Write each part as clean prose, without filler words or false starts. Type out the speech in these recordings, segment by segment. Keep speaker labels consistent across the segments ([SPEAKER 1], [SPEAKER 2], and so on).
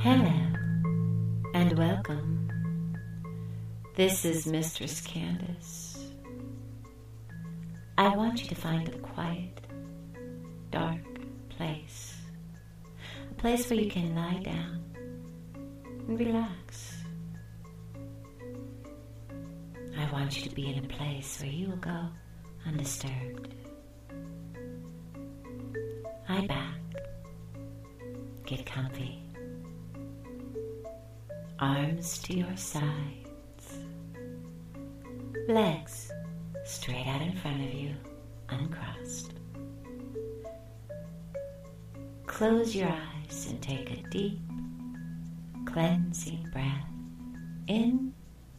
[SPEAKER 1] Hello, and welcome. This is Mistress Candace. I want you to find a quiet, dark place. A place where you can lie down and relax. I want you to be in a place where you will go undisturbed. Lie back. Get comfy. Arms to your sides. Legs straight out in front of you, uncrossed. Close your eyes and take a deep, cleansing breath in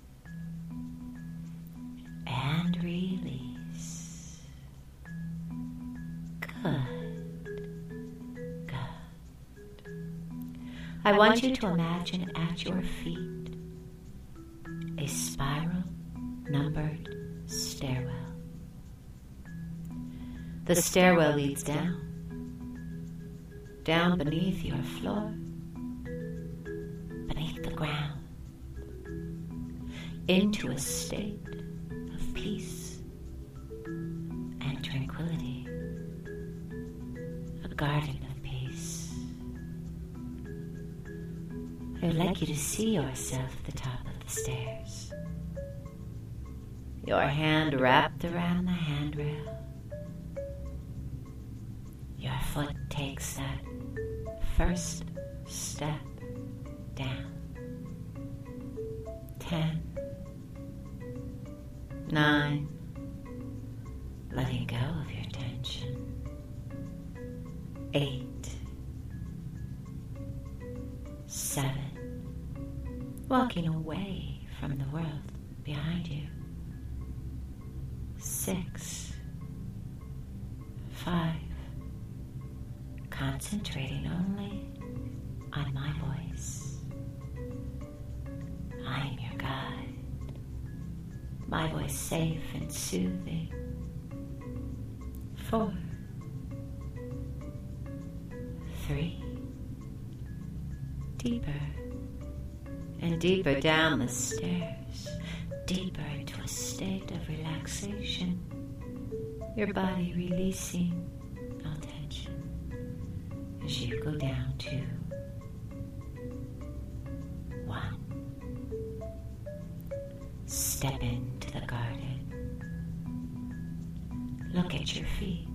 [SPEAKER 1] and release. Good. I want you to imagine at your feet a spiral numbered stairwell. The stairwell leads down beneath your floor, beneath the ground, into a state of peace and tranquility, a garden of peace. I would like you to see yourself at the top of the stairs, your hand wrapped around the handrail. Your foot takes that first step down. 10, 9, letting go of your tension. 8, 7, walking away from the world behind you. 6, 5, concentrating only on my voice. I'm your guide. My voice safe and soothing. 4, 3, deeper and deeper down the stairs, deeper into a state of relaxation, your body releasing all tension as you go down to 1. Step into the garden. Look at your feet.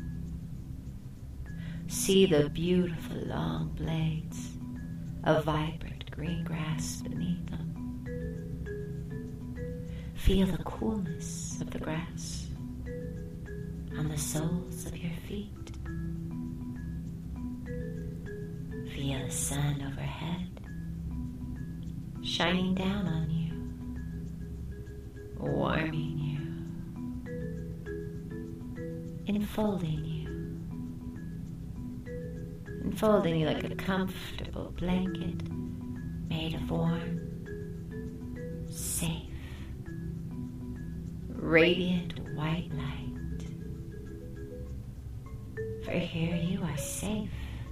[SPEAKER 1] See the beautiful long blades of vibrant green grass beneath them. Feel the coolness of the grass on the soles of your feet. Feel the sun overhead shining down on you, warming you, enfolding you like a comfortable blanket made of warm, safe, radiant white light. For here you are safe.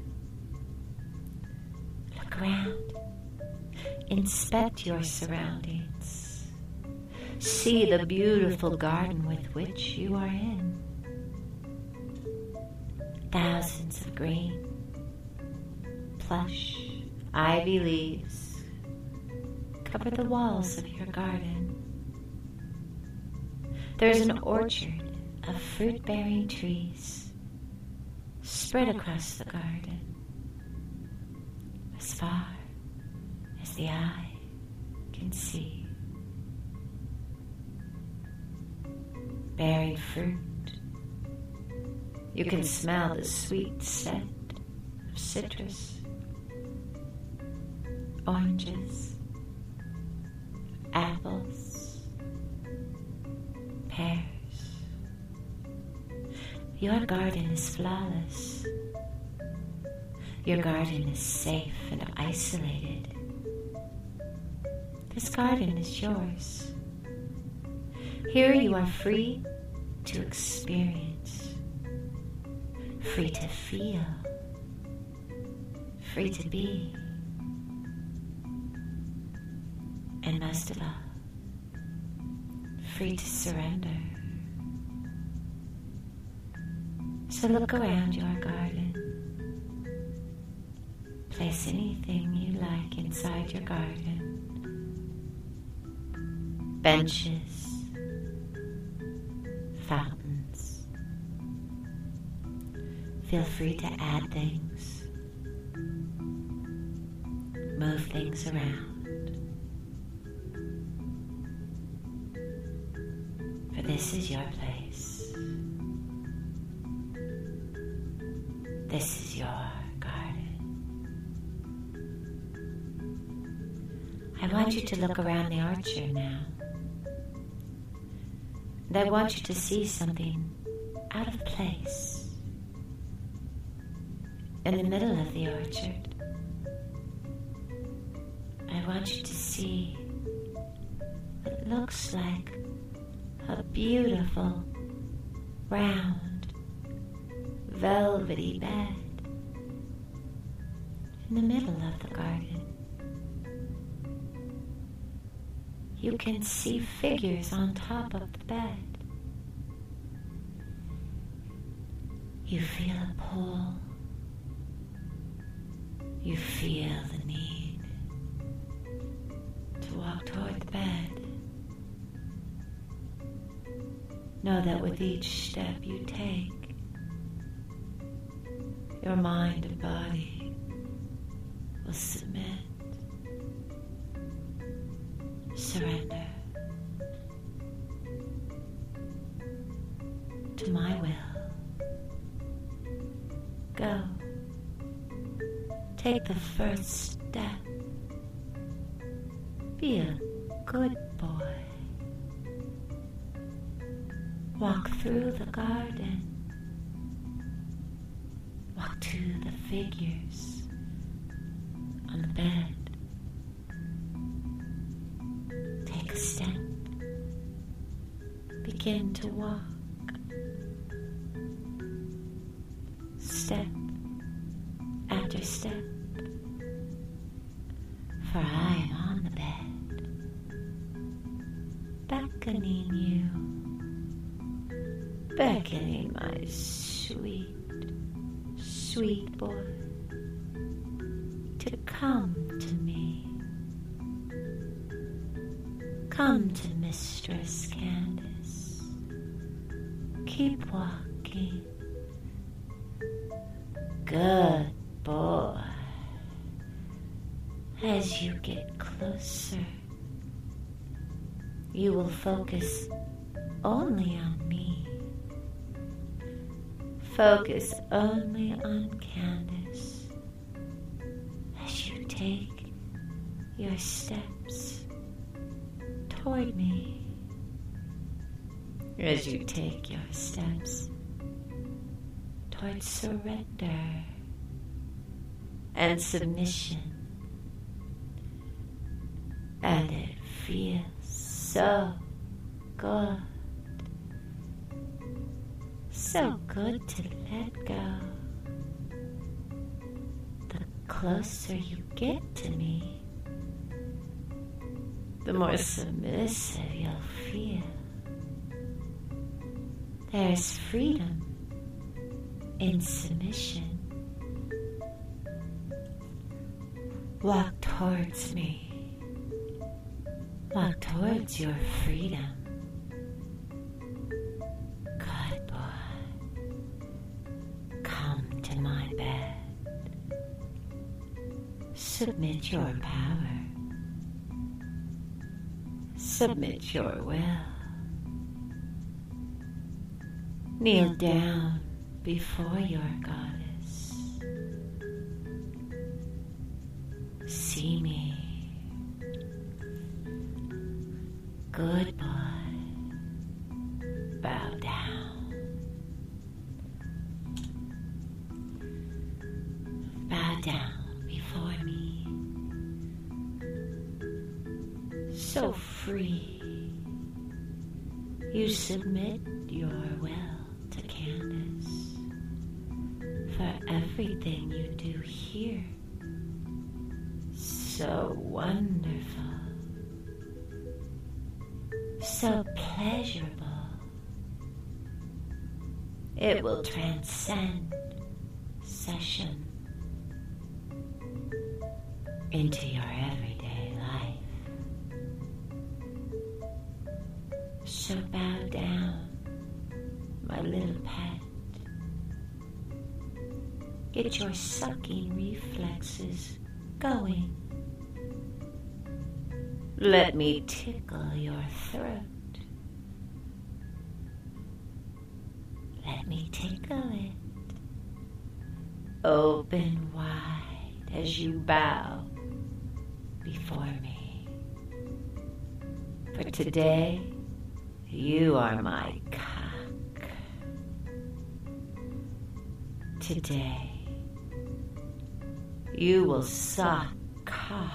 [SPEAKER 1] Look around. Inspect your surroundings. See the beautiful garden with which you are in. Thousands of green, plush, ivy leaves cover the walls of your garden. There's an orchard of fruit-bearing trees spread across the garden, as far as the eye can see, bearing fruit. You can smell the sweet scent of citrus, oranges, apples, pears. Your garden is flawless. Your garden is safe and isolated. This garden is yours. Here you are free to experience, free to feel, free to be. and most of all, free to surrender. So look around your garden. Place anything you like inside your garden. Benches, fountains. Feel free to add things. Move things around. For this is your place. This is your garden. I want you to look around the orchard now. And I want you to see something out of place in the middle of the orchard. I want you to see what looks like a beautiful, round, velvety bed in the middle of the garden. You can see figures on top of the bed. You feel a pull. You feel the need to walk toward the bed. Know that with each step you take, your mind and body will submit. Surrender to my will. Go. Take the first step. Be a good boy. Walk through the garden. Walk to the figures on the bed. Take a step. Begin to walk. Step after step. For I am on the bed, beckoning you, beckoning my sweet, sweet boy to come to me. Come to Mistress Candace. Keep walking. Good boy. As you get closer, you will focus only on me. Focus only on Candace as you take your steps toward me. As you take your steps toward surrender and submission. And it feels so good. So good to let go. The closer you get to me, the more submissive you'll feel. There's freedom in submission. Walk towards me. Walk towards your freedom. Good boy. Come to my bed. Submit your power. Submit your will. Kneel down before your goddess. See me. Good boy. Bow down. Bow down before me. So free. You submit your will to Candace for everything you do here. So wonderful. so pleasurable. It will transcend session into your everyday life. So bow down, my little pet. Get your sucking reflexes going. Let me tickle your throat. Let me tickle it. Open wide as you bow before me. For today, you are my cock. Today, you will suck cock.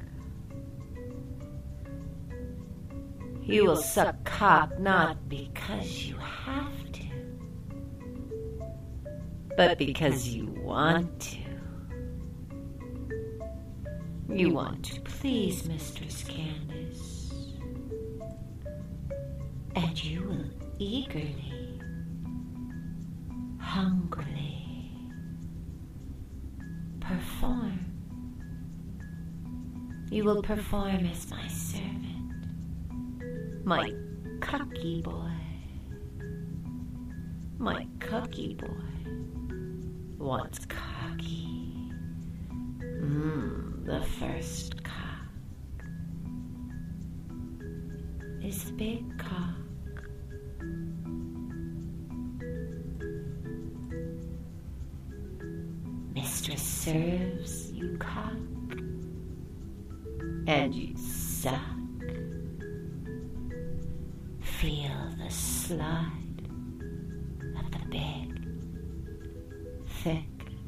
[SPEAKER 1] You will suck cock not because you have to, but because you want to. You want to please Mistress Candace, and you will eagerly, hungrily perform. You will perform as my servant, my cocky boy. My cocky boy wants cocky. The first cock is a big cock. Mistress serves you cock, and you suck. Feel the slide of the big, thick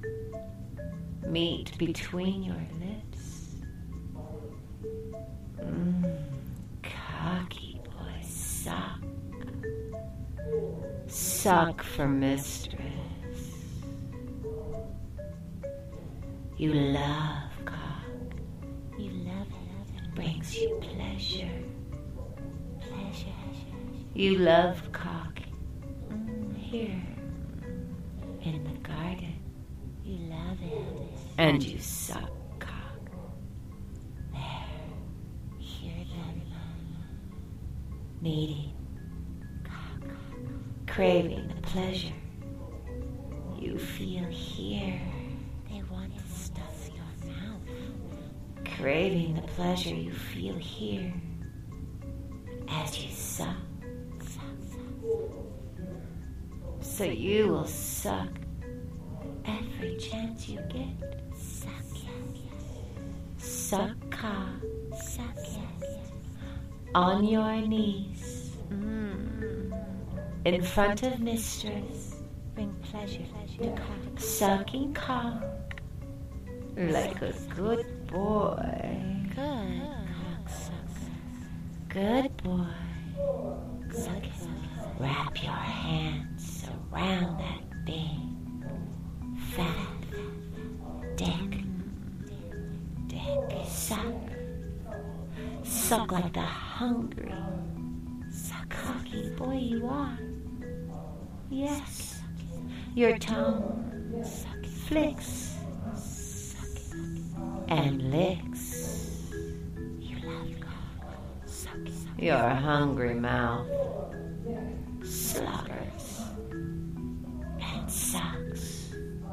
[SPEAKER 1] meat between your lips. Cocky boy, suck. Suck for mistress. You love cock. You love it. It brings you pleasure. Pleasure. You love cock. Here in the garden. You love it. And you suck cock. There. Hear them. Needing cock. Craving the pleasure you feel here. They want to stuff your mouth. Craving the pleasure you feel here as you suck. So you will suck every chance you get. Suck, suck cock. Suck, on your knees, in front of mistress. Bring pleasure to cock. Sucking cock like a good boy. Good cock sucker. Good boy. Suck it. Wrap your hands around that big, fat dick. Suck. Suck like the hungry, cocky boy you are. Yes, your tongue flicks and licks. You love cock. Your hungry mouth sluggers and sucks.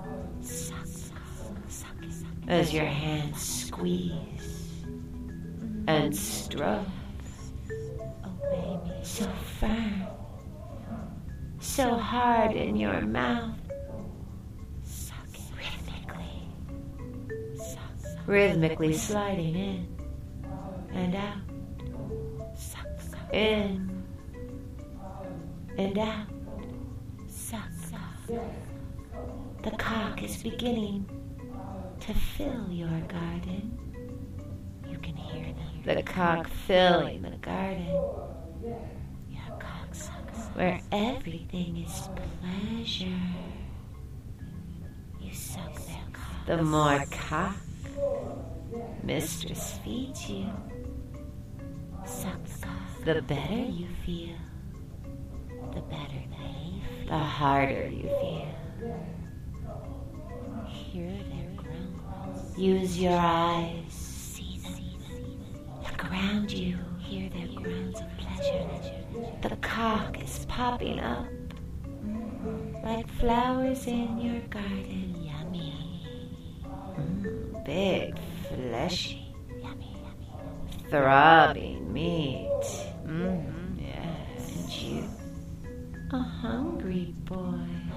[SPEAKER 1] As your hands squeeze and stroke. Oh, baby. So firm. So hard in your mouth. Rhythmically. Rhythmically sliding in and out. In and out. The cock is beginning to fill your garden. You can hear them. The cock filling the garden. Your cock sucks. Where everything is pleasure. You suck their cock. The more cock mistress feeds you. Suck the cock. The better you feel, the better they feel. The harder you feel. Hear their groans. Use your eyes. See them. Look around you. Hear their groans of pleasure. The cock is popping up like flowers in your garden. Yummy. Big, fleshy, yummy, throbbing meat. Yes. And you, a hungry boy.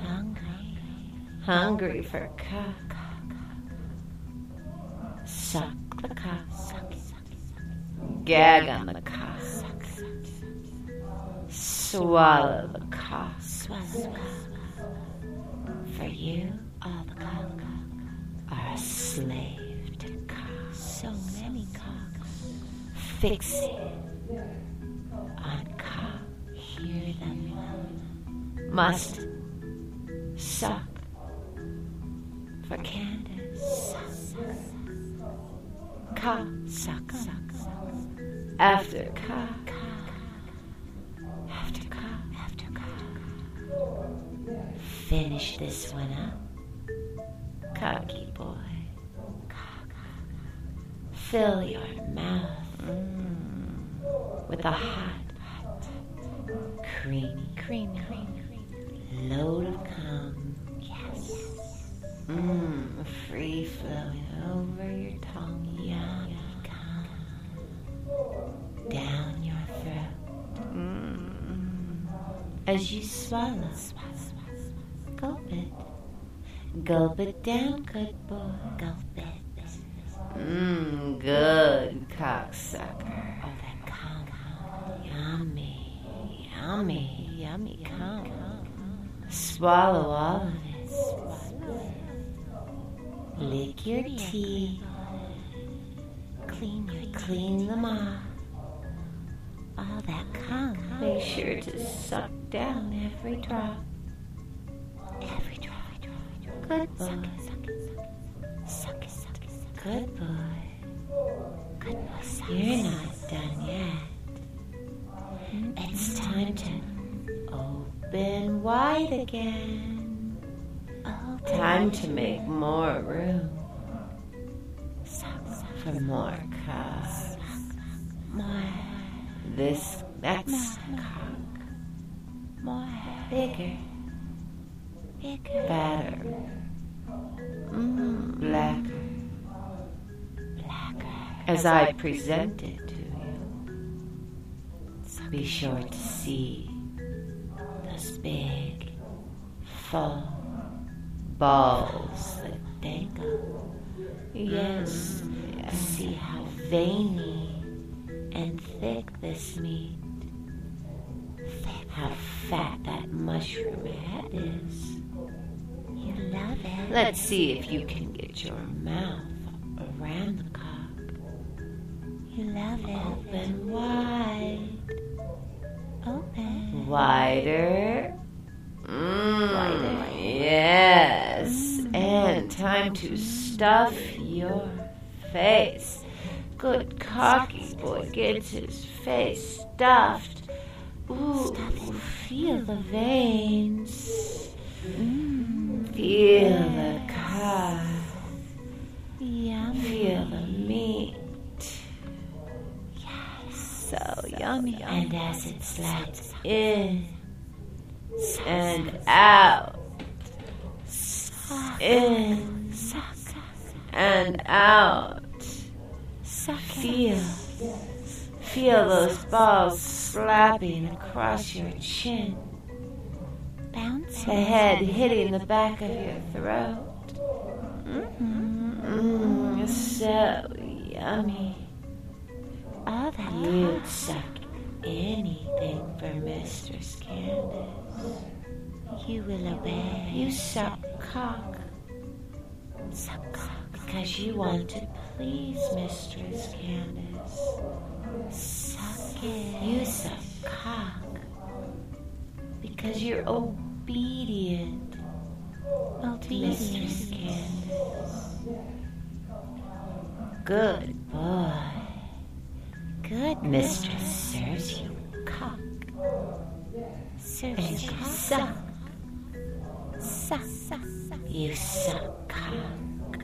[SPEAKER 1] Hungry for cock. Suck the cock. Gag on the cock. Swallow the cock. For you, all the cock are a slave to cock. So many cocks. Fixing on cock. Hear them. Must suck for Candace. Cock. Suck. After cock. After cock. Finish this one up. Cocky boy. Fill your mouth with a hot, creamy load of cum. Yes. Free flowing over your tongue. Yummy cum. Down your throat. As you swallow. Gulp it down, good boy. Gulp it. Good cocksucker. Oh, that cum. Yummy cum. Swallow all of it. Lick your teeth. Clean them off. All that cum. Make sure to suck down every drop. Good boy. Suck it. Good boy. You're not done yet. It's time to open wide again. Time to make more room. For more cock. This next cock. Bigger. Better. Blacker. As I present it to you, be sure to see those big, full balls that dangle. Yes. See how veiny and thick this meat. How fat that mushroom head is. You love it. Let's see if you can get your mouth around the cock. You love it. Open wide. Open. Wider. Wider. Yes. And time to stuff your face. Good cocky boy gets his face stuffed. Ooh, feel the veins. Feel the cock. Feel the meat. Yes, so yummy. And as it slides in and out, in and out, feel those balls slapping across your chin. The head hitting the back of your throat. So yummy. All that you'd suck anything for Mistress Candace. You will obey. You suck cock. Because you want to please Mistress Candace. Suck it. You suck cock. Because you're obedient to Mistress Candace. Good boy. Good Mistress serves you And you suck. You suck cock.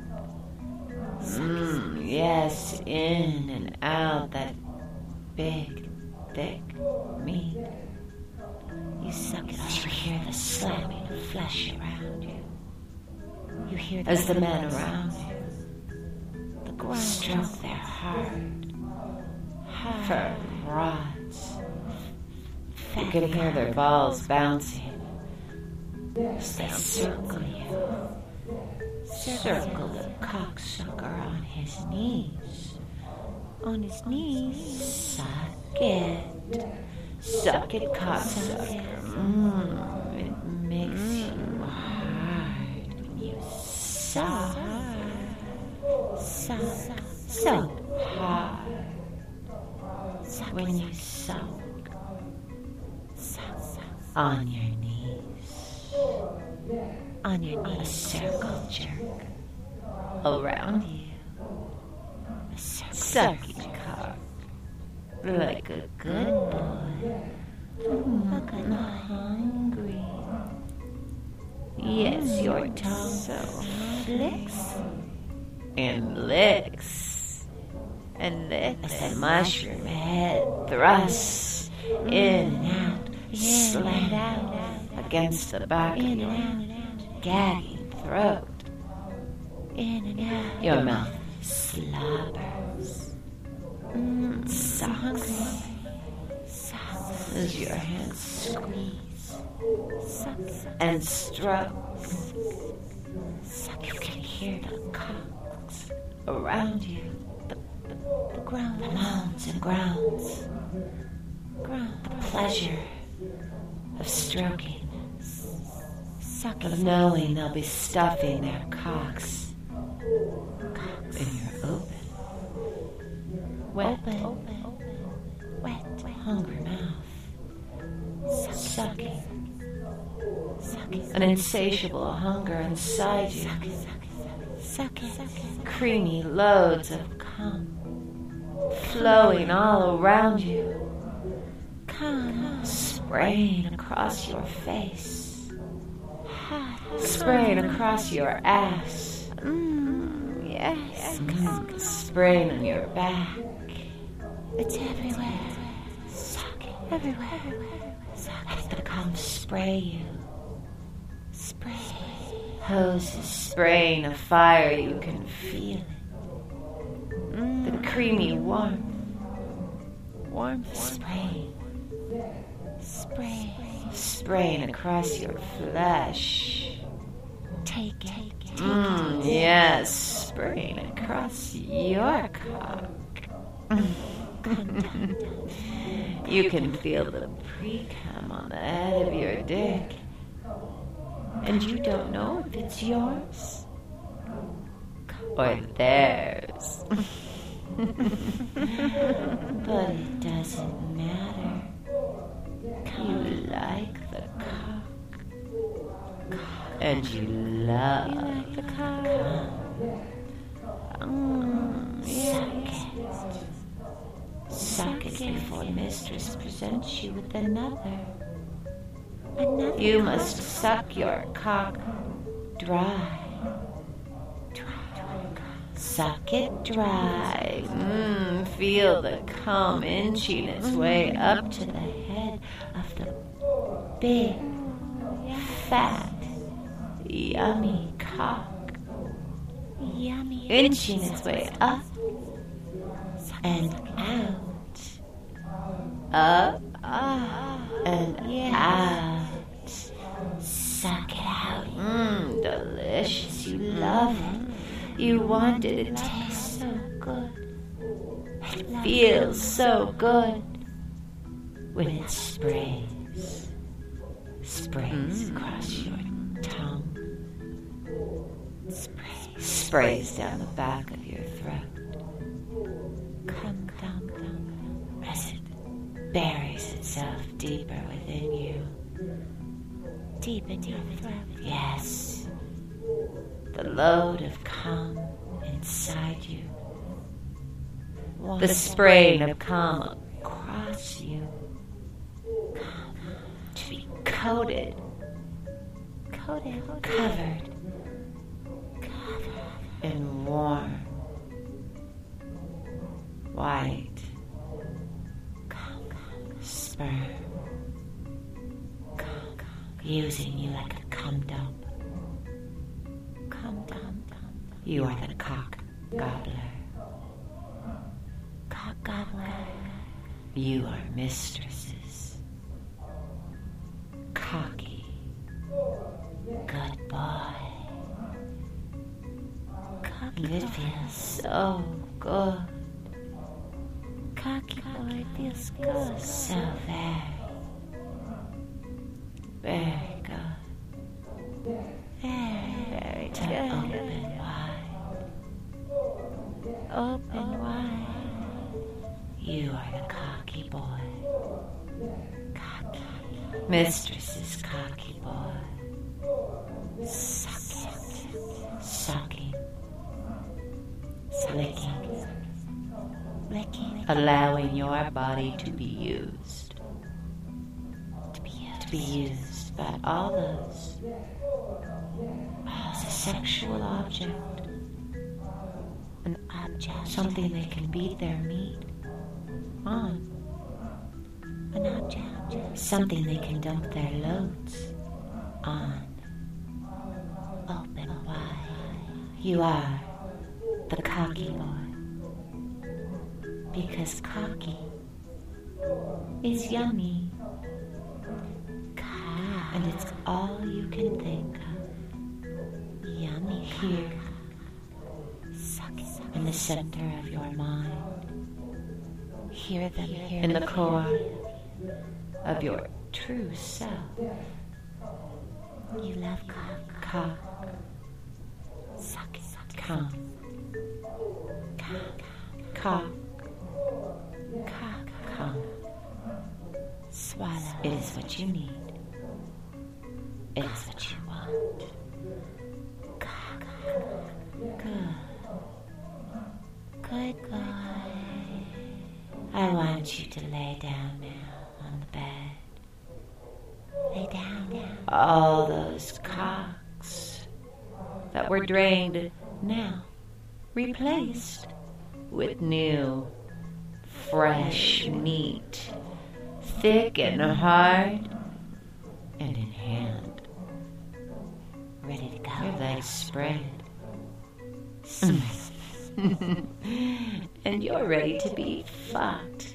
[SPEAKER 1] Yes, in and out that big, thick meat. You suck it as you hear the slamming of flesh around you. You hear as the men around you, the ground stroke their hard, firm rods. You can hear their balls bouncing as they circle you. Circle the cocksucker on his knees. On his knees. Suck it. Suck it, cocksucker. It makes you hard when you suck. So hard. When you suck. On your knees. On your knees. A circle jerk. Around you. A sucky cock. Like a good boy. I'm hungry. Yes, your tongue so flicks and licks and licks. As the mushroom head thrusts in and out, slammed out against the back of your gagging throat. In and out. Your mouth slobbers. Sucks. As your hands squeeze and strokes. You can hear the cocks around you. The ground, the mounds and grounds. The pleasure of stroking. Of knowing they'll be stuffing their cocks in your open. Wet, hungry mouth, sucking, an insatiable hunger inside you, creamy loads of cum, flowing all around you, spraying across your face, spraying across your ass, yes, spraying on your back. It's everywhere. Suck it. Everywhere. Suck it. The cum spray you. Spray. Hoses spraying a fire. You can feel it. The creamy warmth. Spraying. Spraying across your flesh. Take it. Yes. Spraying across your cock. You can feel the pre-cum on the head of your dick, and you don't know if it's yours or theirs. But it doesn't matter. You like the cock, and you love the cock. Suck it before mistress presents you with another. You must suck your cock dry. Suck it dry. Feel the cum inching its way up to the head of the big, fat, yummy cock. Inching its way up and out. Up and out. Suck it out. Delicious. You love it. You want it. It tastes so good. It feels so good when it sprays. Sprays across your tongue. Sprays down the back of your throat. Come down, as it buries itself deeper within you. Deep in your throat. Yes. The load of cum inside you. The spraying of cum across you. To be coated, covered in warm, white sperm, using you like a cum dump. You are the cock gobbler. You are mistresses. Cocky. Good boy. It feels so good. Cocky boy feels good. So very good. Very good. Open wide. You are the cocky boy. Mistress's cocky boy. Sucking. Licking. Allowing your body to be used. To be used by all those. As a sexual object. An object. Something they can beat their meat on. An object. Something they can dump their loads on. Open wide. You are the cocky boy. Because cocky is yummy. And it's all you can think of. Yummy. Here. In the center of your mind. Hear them here. In the core of your true self. You love cock. Suck. Come. Cock. Come. Swallow. It is what you need. It is what you want. Cock. Good. Good boy. I want you to lay down now on the bed. Lay down now. All those cocks that were drained now replaced with new, fresh meat, thick and hard and in hand. Ready to go. Your legs spread. And you're ready to be fucked.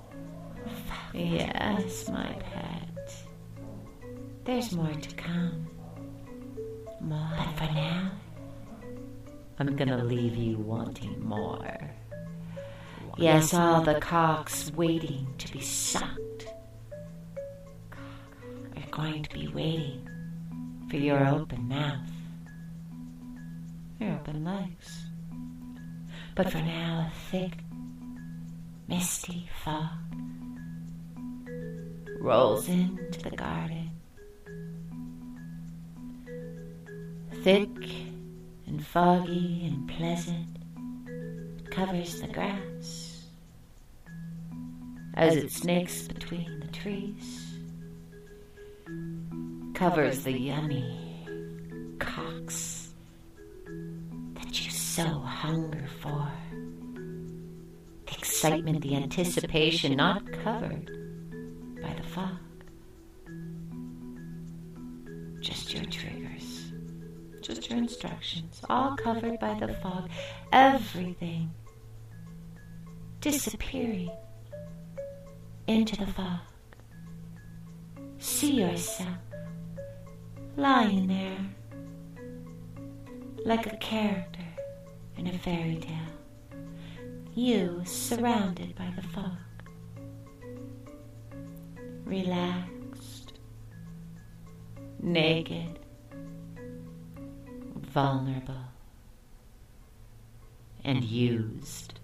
[SPEAKER 1] Yes, my pet. There's more to come. More. But for now, I'm gonna leave you wanting more. Yes, all the cocks waiting to be sucked are going to be waiting for your open mouth, your open legs. But for now, a thick, misty fog rolls into the garden. Thick and foggy and pleasant, it covers the grass as it snakes between the trees, covers the yummy cocks that you so hunger for. The excitement, the anticipation, not covered by the fog. Just your triggers, just your instructions, all covered by the fog. Everything disappearing into the fog. See yourself lying there like a character in a fairy tale. You surrounded by the fog. Relaxed, naked, vulnerable, and used.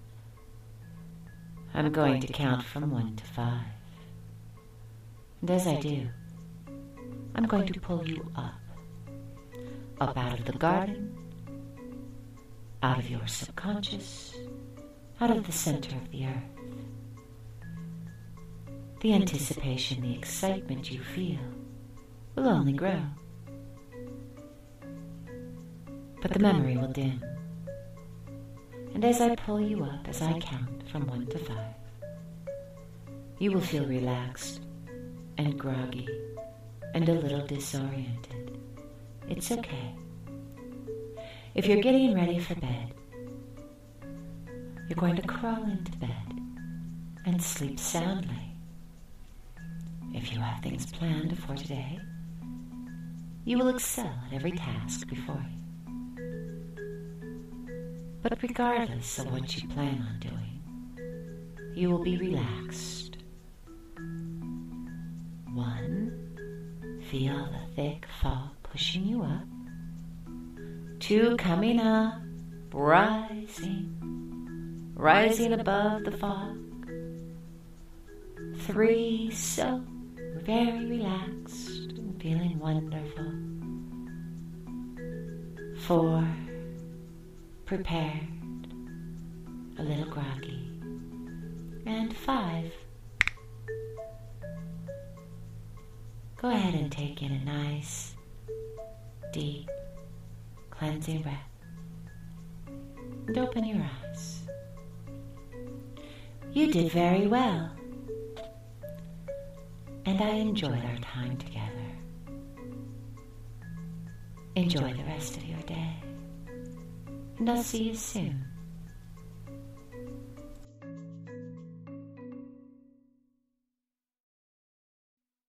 [SPEAKER 1] I'm going to count from 1 to 5. And as I do, I'm going to pull you up out of the garden, out of your subconscious, out of the center of the earth. The anticipation, the excitement you feel will only grow. But the memory will dim. And as I pull you up, as I count from 1 to 5, you will feel relaxed and groggy and a little disoriented. It's okay. If you're getting ready for bed, you're going to crawl into bed and sleep soundly. If you have things planned for today, you will excel at every task before you. But regardless of what you plan on doing, you will be relaxed. 1, feel the thick fog pushing you up. 2, coming up, rising above the fog. 3, so very relaxed and feeling wonderful. 4, prepared, a little groggy. And 5, go ahead and take in a nice, deep, cleansing breath. And open your eyes. You did very well. And I enjoyed our time together. Enjoy the rest of your day. And I'll see you soon.